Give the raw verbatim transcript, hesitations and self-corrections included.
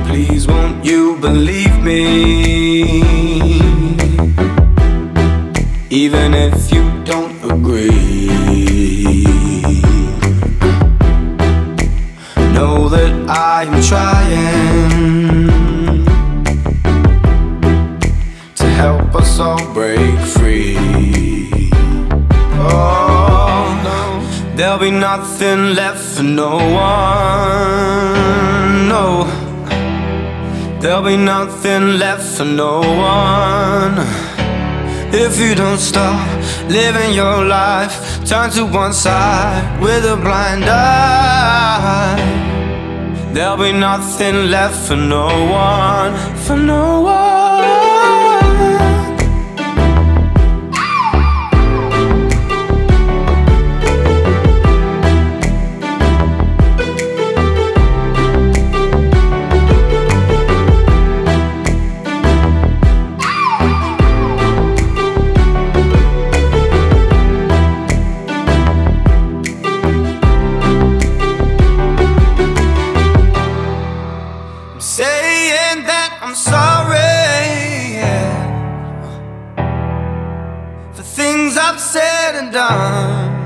Please won't you believe me, even if you don't agree. Know that I am trying to help us all break free. Oh no, there'll be nothing left for no one. No, there'll be nothing left for no one. If you don't stop living your life, turn to one side with a blind eye, there'll be nothing left for no one, for no one. Saying that I'm sorry, yeah, for things I've said and done.